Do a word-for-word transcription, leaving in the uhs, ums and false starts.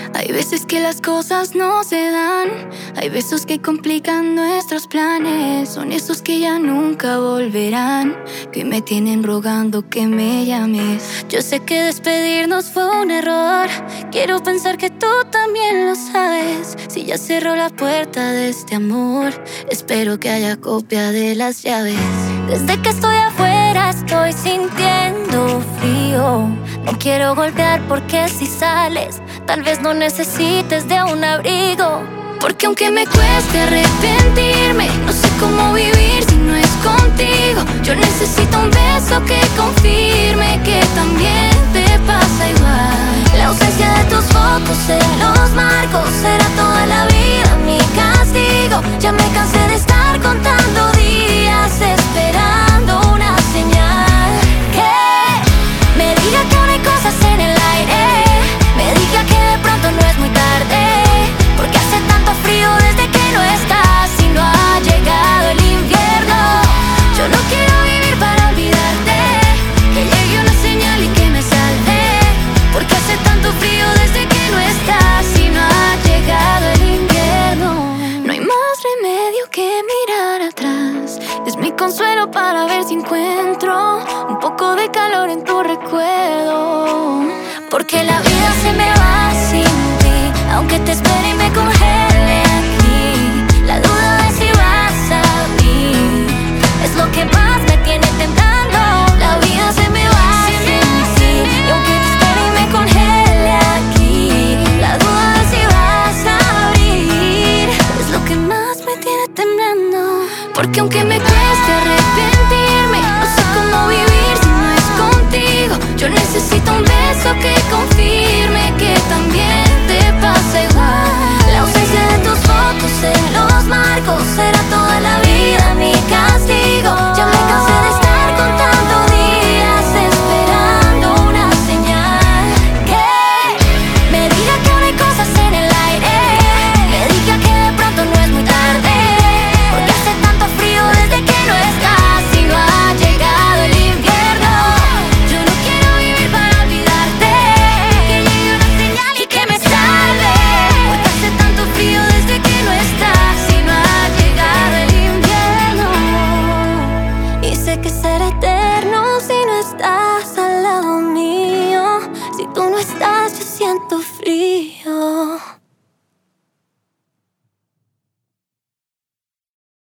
Hay veces que las cosas no se dan, hay besos que complican nuestros planes. Son esos que ya nunca volverán, que me tienen rogando que me llames. Yo sé que despedirnos fue un error, quiero pensar que tú también lo sabes. Si ya cerró la puerta de este amor, espero que haya copia de las llaves. Desde que estoy afuera estoy sintiendo frío. No quiero golpear porque si sales tal vez no necesites de un abrigo. Porque aunque me cueste arrepentirme, no sé cómo vivir si no es contigo. Yo necesito un beso que confirme que también te pasa igual. La ausencia de tus fotos